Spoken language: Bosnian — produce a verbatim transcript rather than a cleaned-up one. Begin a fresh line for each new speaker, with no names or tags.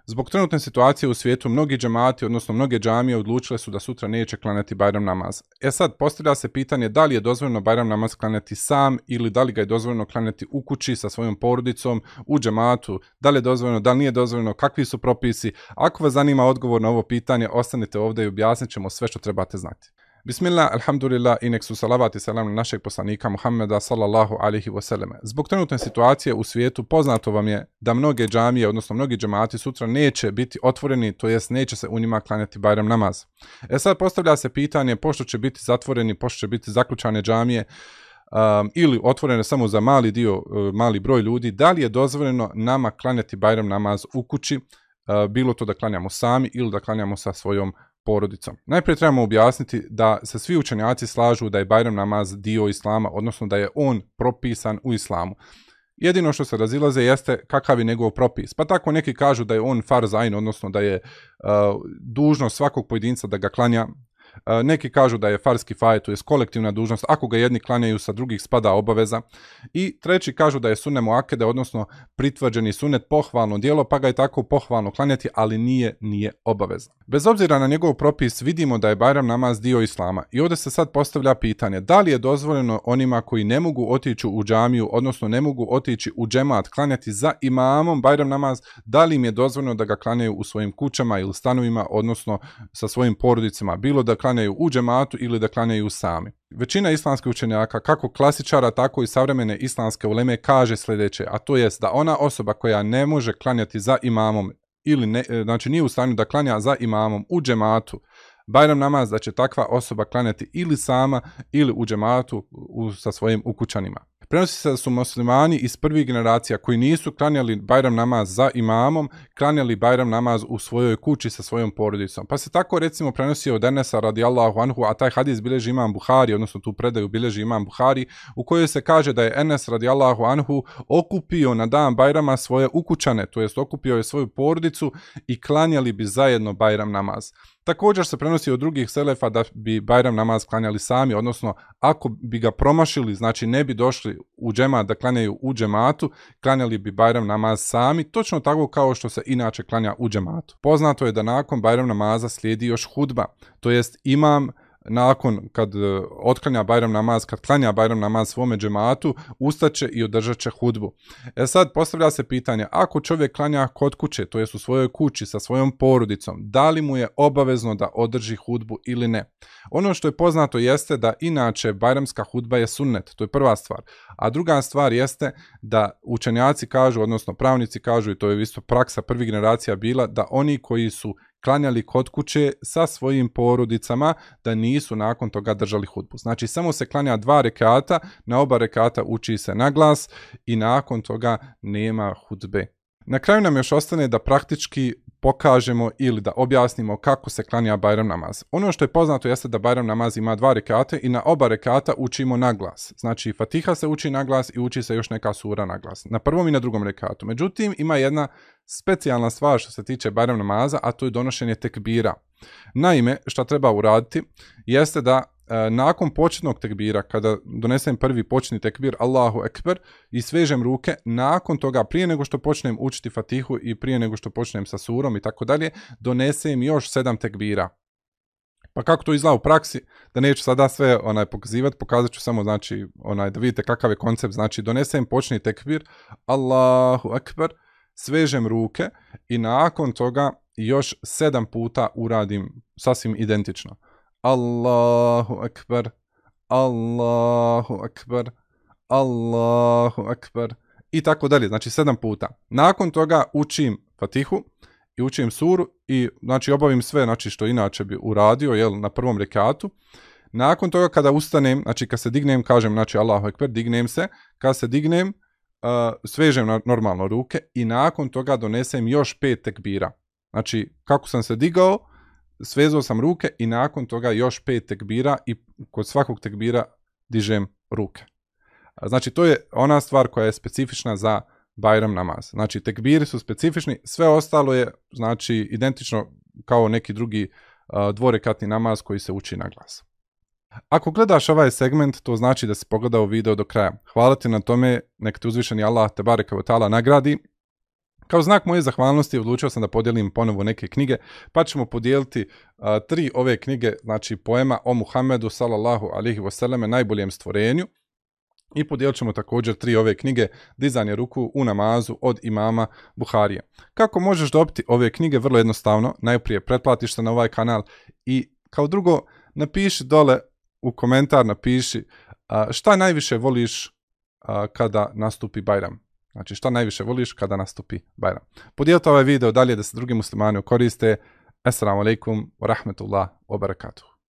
Zbog trenutne situacije u svijetu, mnogi džemati, odnosno mnoge džamije, odlučile su da sutra neće klanjati Bajram namaz. E sad, postavlja se pitanje da li je dozvoljeno Bajram namaz klanjati sam ili da li ga je dozvoljeno klanjati u kući sa svojom porodicom, u džematu, da li je dozvoljeno, da li nije dozvoljeno, kakvi su propisi. Ako vas zanima odgovor na ovo pitanje, ostanite ovdje i objasnit ćemo sve što trebate znati. Bismillah, alhamdulillah i nek su salavat i salam na našeg poslanika Muhammeda sallallahu alaihi wasallam. Zbog trenutne situacije u svijetu poznato vam je da mnoge džamije, odnosno mnogi džemati sutra neće biti otvoreni, to jest neće se u njima klanjati Bajram namaz. E sad postavlja se pitanje, pošto će biti zatvoreni, pošto će biti zaključane džamije, Um, ili otvorene samo za mali dio, uh, mali broj ljudi, da li je dozvoljeno nama klanjati Bajram namaz u kući, uh, bilo to da klanjamo sami ili da klanjamo sa svojom porodicom. Najprije trebamo objasniti da se svi učenjaci slažu da je Bajram namaz dio islama, odnosno da je on propisan u islamu. Jedino što se razilaze jeste kakav je njegov propis. Pa tako neki kažu da je on farz ain, odnosno da je uh, dužnost svakog pojedinca da ga klanja. Neki kažu da je farz kifaje, to je kolektivna dužnost, ako ga jedni klanjaju, sa drugih spada obaveza. I treći kažu da je sunnet muakede, odnosno pritvrđeni sunnet, pohvalno djelo, pa ga je tako pohvalno klanjati, ali nije, nije obaveza. Bez obzira na njegov propis, vidimo da je Bajram namaz dio islama. I ovdje se sad postavlja pitanje, da li je dozvoljeno onima koji ne mogu otići u džamiju, odnosno ne mogu otići u džemat, klanjati za imamom Bajram namaz, da li im je dozvoljeno da ga klanjaju u svojim kućama ili stanovima, odnosno sa svojim porodicama, bilo da klanjaju u džematu ili da klanjaju sami. Većina islamskih učenjaka, kako klasičara, tako i savremene islamske uleme, kaže sljedeće, a to jest da ona osoba koja ne može klanjati za imamom ili ne, znači nije u stanju da klanja za imamom u džematu Bajram namaz, da će takva osoba klanjati ili sama ili u džematu u, sa svojim ukućanima. Prenosi se da su muslimani iz prvih generacija koji nisu klanjali Bajram namaz za imamom, klanjali Bajram namaz u svojoj kući sa svojom porodicom. Pa se tako recimo prenosi od Enesa radijallahu anhu, a taj hadis bilježi imam Buhari, odnosno tu predaju bilježi imam Buhari, u kojoj se kaže da je Enes radijallahu anhu okupio na dan Bajrama svoje ukućane, to jest okupio je svoju porodicu i klanjali bi zajedno Bajram namaz. Također se prenosi od drugih selefa da bi Bajram namaz klanjali sami, odnosno ako bi ga promašili, znači ne bi došli u džemat da klanjaju u džematu, klanjali bi Bajram namaz sami, točno tako kao što se inače klanja u džematu. Poznato je da nakon Bajram namaza slijedi još hudba, to jest imam nakon kad otklanja Bajram namaz, kad klanja Bajram namaz svome džematu, ustaće i održat će hudbu. E sad postavlja se pitanje, ako čovjek klanja kod kuće, to jest u svojoj kući sa svojom porodicom, da li mu je obavezno da održi hudbu ili ne? Ono što je poznato jeste da inače Bajramska hudba je sunnet, to je prva stvar. A druga stvar jeste da učenjaci kažu, odnosno pravnici kažu, i to je isto praksa prvih generacija bila, da oni koji su klanjali kod kuće sa svojim porodicama, da nisu nakon toga držali hudbu. Znači samo se klanja dva rekata, na oba rekata uči se na glas i nakon toga nema hudbe. Na kraju nam još ostane da praktički pokažemo ili da objasnimo kako se klanja Bajram namaz. Ono što je poznato jeste da Bajram namaz ima dva rekata i na oba rekata učimo na glas. Znači Fatiha se uči na glas i uči se još neka sura na glas. Na prvom i na drugom rekatu. Međutim, ima jedna specijalna stvar što se tiče Bajram namaza, a to je donošenje tekbira. Naime, što treba uraditi jeste da e, nakon početnog tekbira, kada donesem prvi početni tekbir Allahu Ekber i svežem ruke, nakon toga prije nego što počnem učiti Fatihu i prije nego što počnem sa surom i tako dalje, donesem još sedam tekbira. Pa kako to izgleda u praksi, da neću sada sve onaj pokazivati, pokazat ću samo znači onaj da vidite kakav je koncept. Znači donesem početni tekbir Allahu Ekber, svežem ruke i nakon toga još sedam puta uradim sasvim identično. Allahu Ekber, Allahu Ekber, Allahu Ekber i tako dalje, znači sedam puta. Nakon toga učim Fatihu i učim suru i znači obavim sve znači što inače bi uradio jel, na prvom rekatu. Nakon toga kada ustanem, znači kad se dignem, kažem znači Allahu Ekber, dignem se, kad se dignem, uh, svežem na, normalno ruke i nakon toga donesem još pet tekbira. Znači, kako sam se digao, svezao sam ruke i nakon toga još pet tekbira i kod svakog tekbira dižem ruke. Znači, to je ona stvar koja je specifična za Bajram namaz. Znači, tekbiri su specifični, sve ostalo je znači identično kao neki drugi uh, dvorekatni namaz koji se uči na glas. Ako gledaš ovaj segment, to znači da si pogledao video do kraja. Hvala ti na tome, nek te uzvišeni Allah te bareke ve taala nagradi. Kao znak moje zahvalnosti odlučio sam da podijelim ponovo neke knjige, pa ćemo podijeliti uh, tri ove knjige, znači poema o Muhammedu sallallahu alejhi ve selleme, najboljem stvorenju. I podijelit ćemo također tri ove knjige, Dizanje ruku u namazu od imama Buharije. Kako možeš dobiti ove knjige? Vrlo jednostavno, najprije pretplatiš se na ovaj kanal i kao drugo napiši dole u komentar, napiši uh, šta najviše voliš uh, kada nastupi Bajram. Znači šta najviše voliš kada nastupi Bajram. Podijelite ovaj video dalje da se drugi muslimani koriste. Assalamu alaikum wa rahmetullah wa barakatuh.